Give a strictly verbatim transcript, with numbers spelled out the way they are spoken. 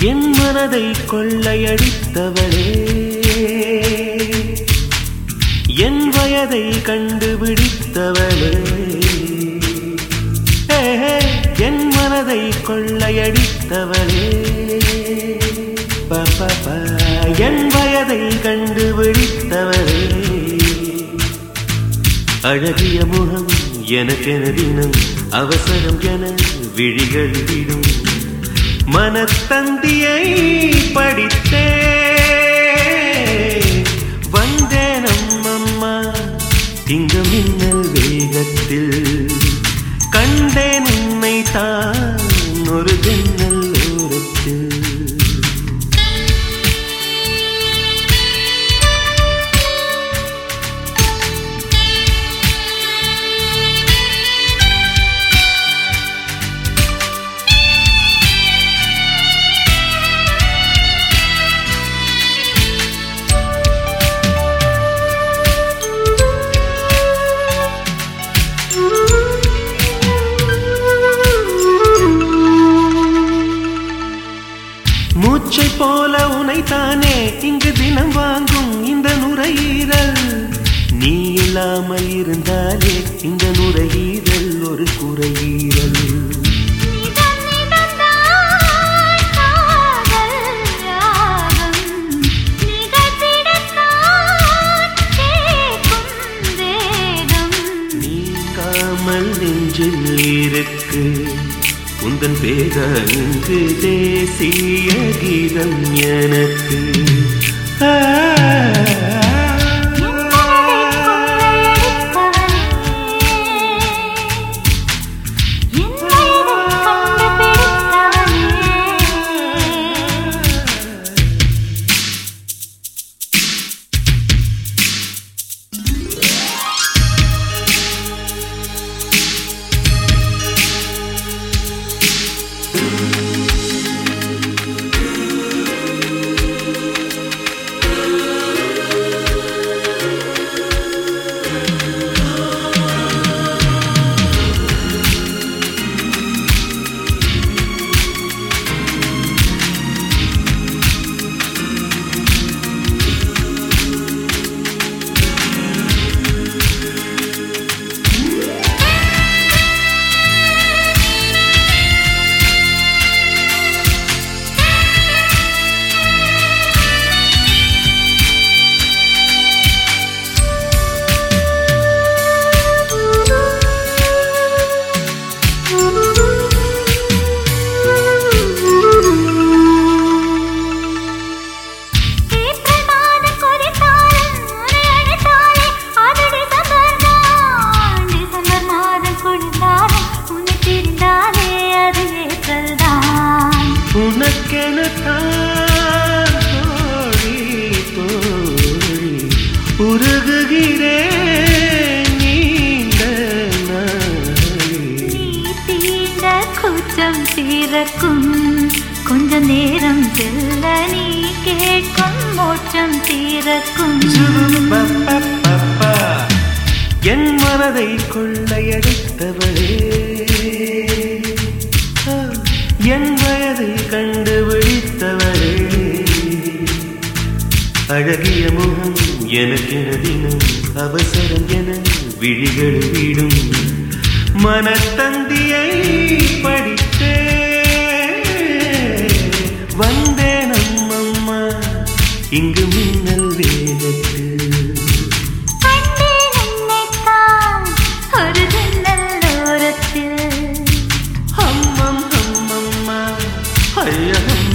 என் மனதை கொள்ளையடித்தவளே, என் வயதை கண்டுபிடித்தவளே, என் மனதை கொள்ளையடித்தவளே, பாப்பா என் வயதை கண்டுபிடித்தவளே. அழகிய முகம் எனக்கென தினம் அவசரம் என விழிகள் விடும். மனத்தந்தியை படித்தே வந்தேன் அம்மம்மா, இங்கு மின்னல் வேகத்தில் கண்டேன் உன்னை தான் ஒரு ஜன்னல் ஓரத்தில். மூச்சை போல உனைத்தானே இங்கு தினம் வாங்கும் இந்த நுரையீரல். நீ இல்லாமல் இருந்தாலே இந்த நுரையீரல் ஒரு குறையீரல். நீங்காமல் நெஞ்சில் இருக்கு உந்தன் பேரா இங்கு தேசிய கீதம் எனக்கு. உனக்கெனத்தான் தோழி தோழி உருகுகிறேன் நீண்ட நாளி. நீ தீண்ட கூச்சம் தீரக்கும் கொஞ்ச நேரம் செல்ல நீ கேட்கும் மோட்சம் தீரக்கும். என் மனதை கொள்ளையடித்தவளே, என் வயதை கண்டுபிடித்தவளே. அழகிய முகம் எனக்கென தினம் அவசரம் என விழிகள் விடும். மனத்தந்தியை படித்தே வந்தேன் அம்மம்மா, இங்கு மின்னல் வேகத்தில் ஒரு ஜன்னல் ஓரத்தில். அம்மம் அம்மம்மா ஐயம்.